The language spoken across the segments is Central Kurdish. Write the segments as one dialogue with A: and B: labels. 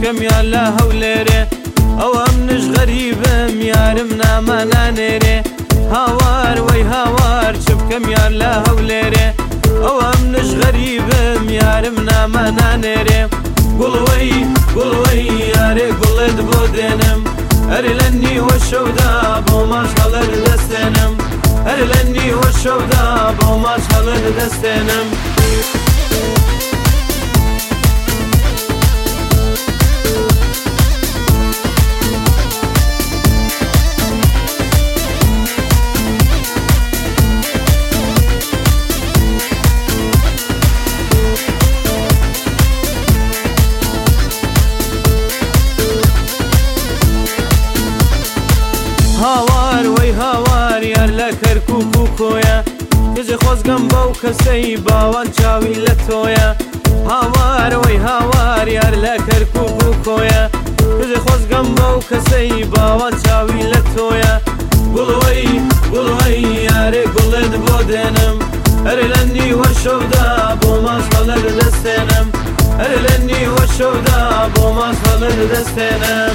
A: بکەم یان لە هەولێرێ ئەوە منش غەریبم یارم نامانانێرێ هاوار وەی هاوار چ بکەم یان لە هەولێرێ ئەوە منش غەریبم یارم نامانانێرێ گوڵوەی گوڵوەی یارێ گوڵێت بۆ دێنم هەر لە نیوە شەودا بۆ ماش هەڵەر دەستێنم هەر لە نیوە شەودا بۆ ماش هەڵەر دەستێنم هاوار وەی هاوار یار لە کەرکووک و کۆیە کەجێ خۆزگەم بەو کەسەی باوان چاوی لە تۆیە هاوار وەی هاوار یار لە کەرکووک و کۆیە کەجێ خۆزگەم بەو کەسەی باوان چاوی لە تۆیە گوڵوەی گوڵوەی یارێ گوڵێت بۆ دێنم هەر لە نیوە شەودا بۆ ماش هەڵەر دەستێنم هەر لە نیوە شەودا بۆ ماش هەڵەر دەستێنم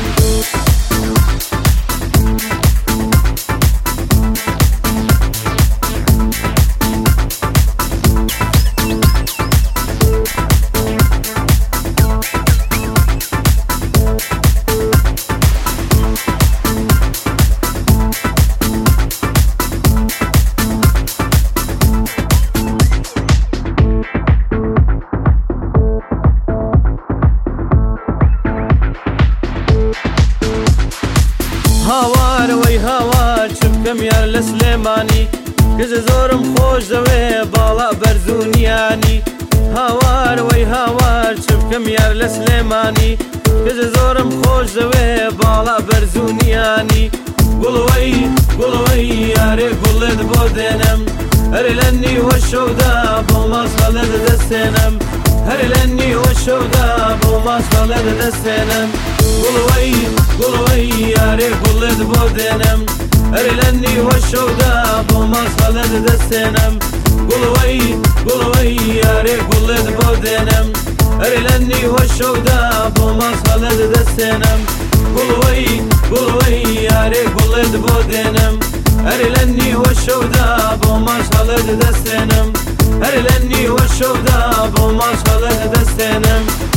A: هاوار وەی هاوار چ بکەم یار لە سلێمانی کەجە زۆرم خۆش دەوێ باڵا بەرزوونیانی هاوار وەی هاوار چ بکەم یار لە سلێمانی کەجە زۆرم خۆش دەوێ باڵا بەرزوونیانی گوڵوەی گوڵوەی یارێ گوڵێت بۆ دێنم هەر لە نیوە شەودا بۆ ماش هەڵەر دەستێنم هەر لە نیوە شەودا بۆ ماش هەڵەر دەستێنم گوڵوەی گوڵوەی یارێ گوڵێت بۆ دێنم هەر لە نیوە شەودا بۆ ماش هەڵەر دەستێنم گوڵوەی گوڵوەی یارێ گوڵێت بۆ دێنم هەر لە نیوە شەودا بۆ ماش هەڵەر دەستێنم گوڵوەی گوڵوەی یارێ گوڵێت بۆ دێنم هەر لە نیوە شەودا بۆ ماش هەڵەر دەستێنم هەر لە نیوە شەودا بۆ ماش هەڵەر دەستێنم